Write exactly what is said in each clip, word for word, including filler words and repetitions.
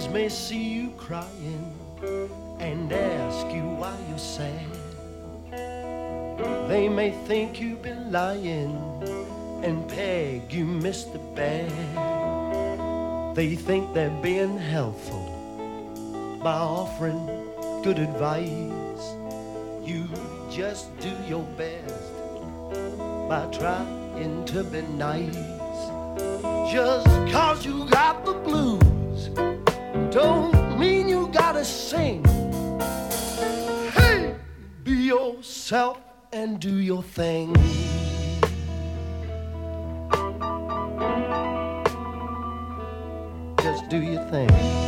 friends may see you crying and ask you why you're sad. They may think you've been lying and peg you Mister Bad. They think they're being helpful by offering good advice. You just do your best by trying to be nice. Just cause you got the blues don't mean you gotta sing. Hey, be yourself and do your thing. Just do your thing.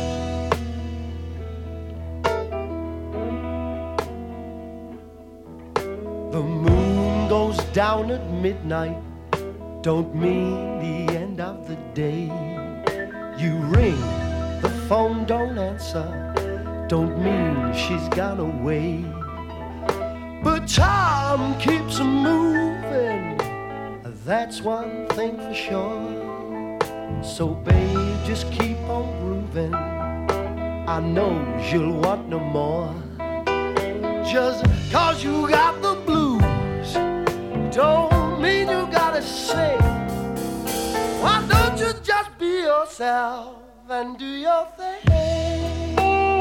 The moon goes down at midnight, don't mean the end of the day. You ring, the phone don't answer, don't mean she's gone away. But time keeps moving, that's one thing for sure. So babe, just keep on grooving, I know you'll want no more. Just cause you got the blues don't mean you gotta sing. Why don't you just be yourself and do your thing?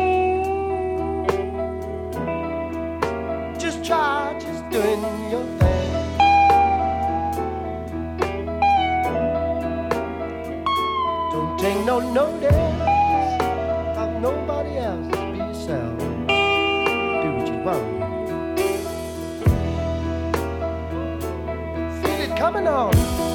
Just try just doing your thing. Don't take no notice of nobody else. Be yourself. Do what you want. Feel it coming on.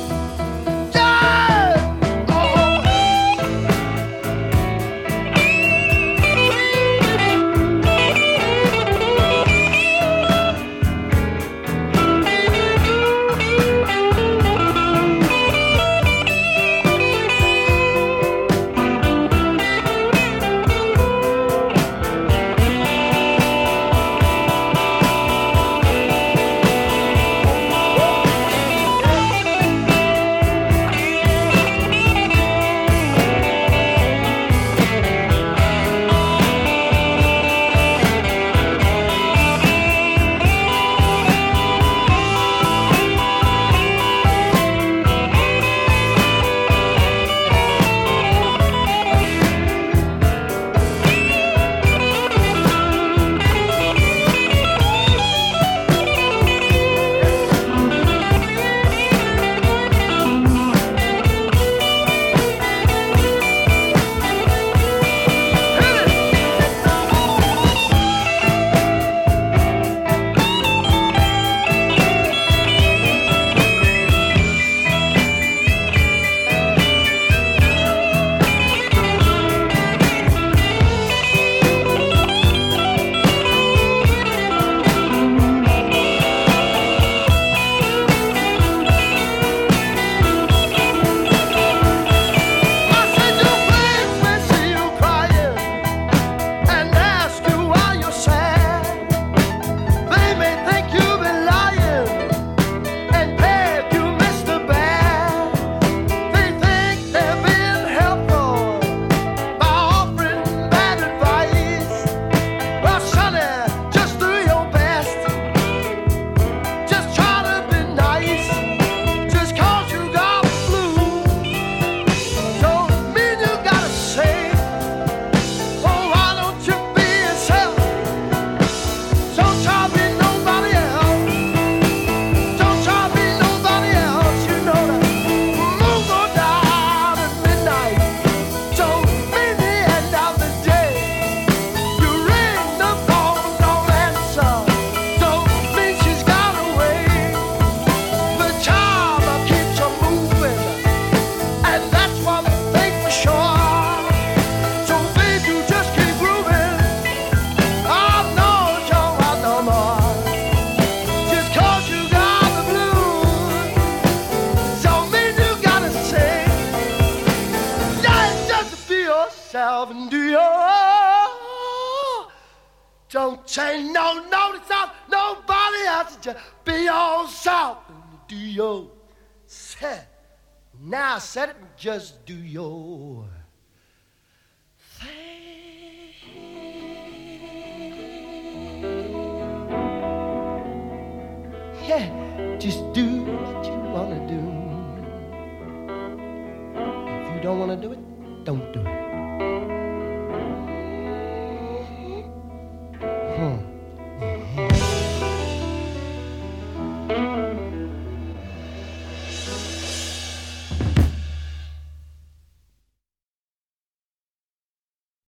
And do your don't take no notice of nobody else. Just be yourself and do your set. Now set it and just do your thing. Yeah, just do what you want to do. If you don't want to do it, don't do it.